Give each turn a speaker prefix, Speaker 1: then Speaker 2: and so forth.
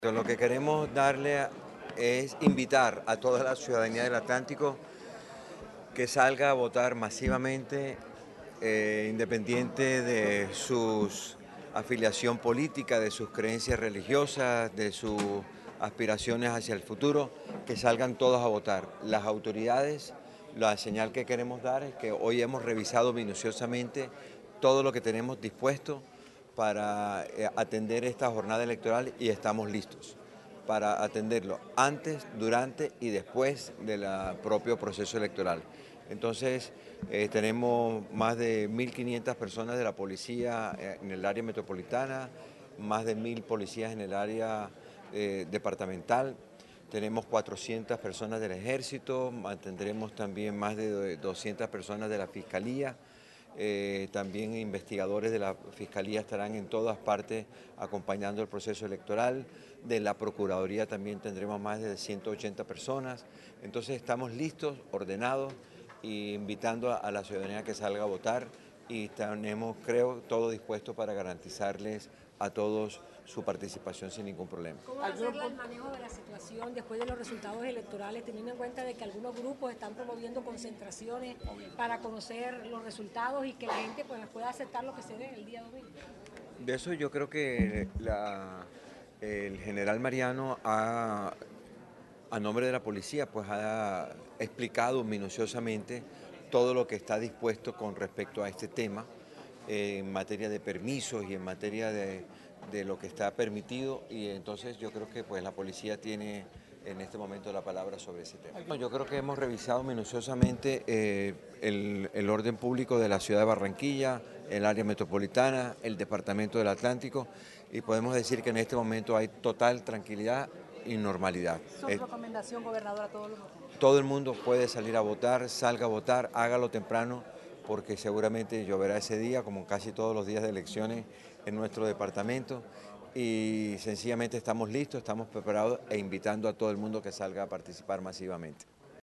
Speaker 1: Lo que queremos darle es invitar a toda la ciudadanía del Atlántico que salga a votar masivamente, independiente de su afiliación política, de sus creencias religiosas, de sus aspiraciones hacia el futuro, que salgan todos a votar. Las autoridades, la señal que queremos dar es que hoy hemos revisado minuciosamente todo lo que tenemos dispuesto para atender esta jornada electoral y estamos listos para atenderlo antes, durante y después del propio proceso electoral. Entonces, tenemos más de 1.500 personas de la policía en el área metropolitana, más de 1.000 policías en el área departamental, tenemos 400 personas del ejército, mantendremos también más de 200 personas de la fiscalía. También investigadores de la Fiscalía estarán en todas partes acompañando el proceso electoral. De la Procuraduría también tendremos más de 180 personas. Entonces estamos listos, ordenados e invitando a la ciudadanía que salga a votar y tenemos, creo, todo dispuesto para garantizarles a todos su participación sin ningún problema.
Speaker 2: ¿Cómo va a ser el manejo de la situación después de los resultados electorales, teniendo en cuenta de que algunos grupos están promoviendo concentraciones para conocer los resultados y que la gente pueda aceptar lo que se dé el día domingo?
Speaker 1: De eso yo creo que el general Mariano a nombre de la policía, pues ha explicado minuciosamente todo lo que está dispuesto con respecto a este tema, en materia de permisos y en materia de lo que está permitido, y entonces yo creo que pues la policía tiene en este momento la palabra sobre ese tema. Yo creo que hemos revisado minuciosamente el orden público de la ciudad de Barranquilla, el área metropolitana, el departamento del Atlántico, y podemos decir que en este momento hay total tranquilidad y normalidad.
Speaker 2: Su recomendación, gobernador, a todos los votantes.
Speaker 1: Todo el mundo puede salir a votar, salga a votar, hágalo temprano, porque seguramente lloverá ese día, como casi todos los días de elecciones en nuestro departamento, y sencillamente estamos listos, estamos preparados e invitando a todo el mundo que salga a participar masivamente.